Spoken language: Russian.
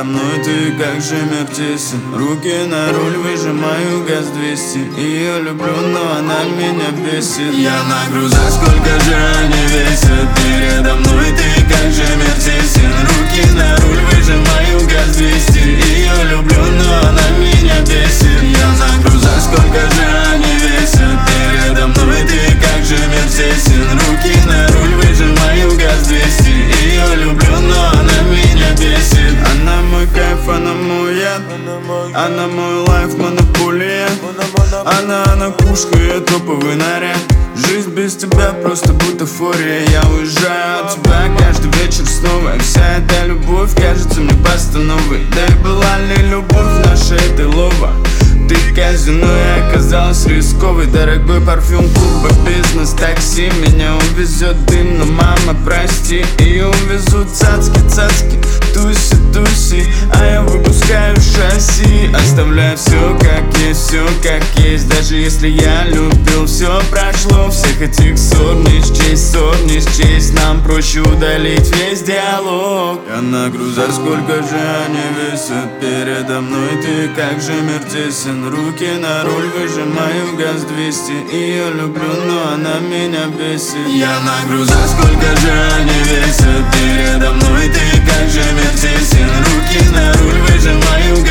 передо мной, ты как же мертесен. Руки на руль, выжимаю газ 200. Ее люблю, но она меня бесит. Я на грузах, сколько же они весят. Передо мной, ты как же мертесен. Руки на руль, выжимаю газ 200. Ее люблю, но она меня бесит. Я на грузах, сколько же они весят. Передо мной, ты как же мертесен. Руки на руль, выжимаю газ 200. Ее люблю, но она меня бесит. Она мой кайф, она мой яд. Она мой лайф, монополия. Она кушка, я топовый наряд. Жизнь без тебя просто бутафория. Я уезжаю от тебя каждый вечер снова. И вся эта любовь кажется мне постановой. Да и была ли любовь наша, это лова? Ты казино, я оказалась рисковой. Дорогой парфюм, клуба, бизнес, такси. Меня увезет дым, но мама, прости. Ее увезут цацки, туси. А я выпускаю шасси. Оставляю все как есть. Даже если я любил, все прошло. Всех этих ссор не счесть. Нам проще удалить весь диалог. Я на грузах, сколько же они весят. Передо мной, ты как же мертесен. Руки на руль, выжимаю газ 200. Ее люблю, но она меня бесит. Я на грузах, сколько же они весят. Передо мной, ты как же мертесен. Руки на руль, выжимаю газ 200.